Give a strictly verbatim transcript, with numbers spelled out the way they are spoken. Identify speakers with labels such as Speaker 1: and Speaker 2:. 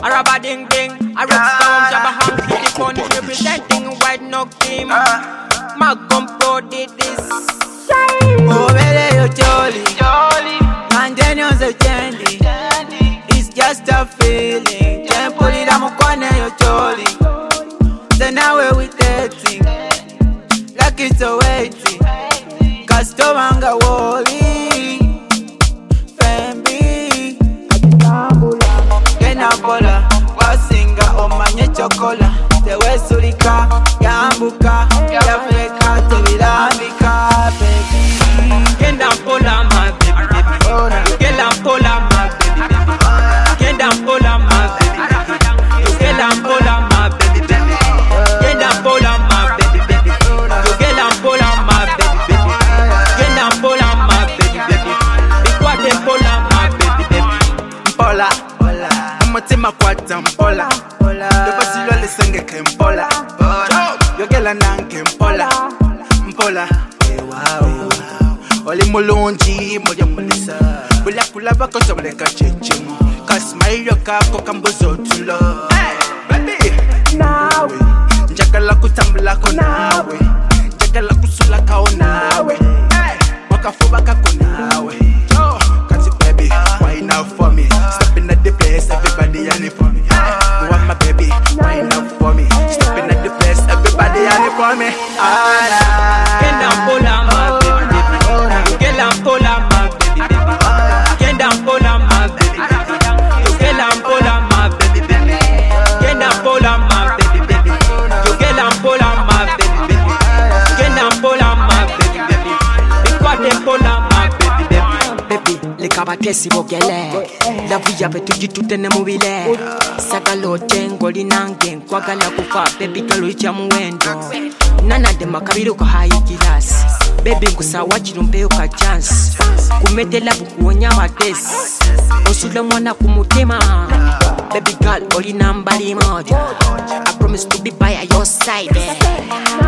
Speaker 1: Araba ding ding, a Rockstone, Jabba Hanky, the funny representing White Knock team. Malcolm Pro did this.
Speaker 2: Oh, baby, you're jolly, jolly. Man, Daniel's a candy. It's just a feeling. Can't pull it on my corner, you're jolly. So now we're dating, like it's a waiting. Custom and a wally. Fembi, Kenabola, Wasinga, Omanye Chocola. The Wesulika, Yambuka, Yafrika, Tevilambika, baby.
Speaker 1: Kenabola, my baby, baby. Kenabola, my baby, baby. Kenabola, my baby, baby. Kenabola, my baby, baby. Kenabola, my baby, baby. Kenabola, my baby, baby. Kenabola, my baby, baby. Kenabola, my baby, baby.
Speaker 3: Mpola, umutima kwata mpola. Dobasilo lisenge ke mpola. Yogela nanke mpola. Mpola. Oli mulungi moja mulisa. Bula kula bako tabuleka chechimo. Kasmayo kako kambuzo tulo. Hey, baby. Nawe. Njagala kutambula ko nawe. Njagala kusula kao nawe. Hey, wakafuba kako nawe. Kansi baby, wine up for me. Stepping at the place, everybody yearning for me. Hey, you want my baby, wine up for me. Stepping at the place, everybody yearning for me.
Speaker 1: Kenabola, my baby, baby. Kenabola, my baby, baby. Kenabola, my baby, baby. Kenabola, my baby, baby. Kenabola, my baby, baby. Kenabola, my baby, baby. Kenabola, my baby, baby. Kenabola, my baby, baby.
Speaker 4: Baby, leka batesi bogele lavu yabe tujitutene mubile sagalo tengo linange nkwagala kufa baby kalo cha muwendo nana de makabiro ko hayi kilasi baby nkusawa chirumpeyo ka chance kumetela bukuonya matesi osule mwana kumutima baby girl oli nambali moja I promise to be by your side.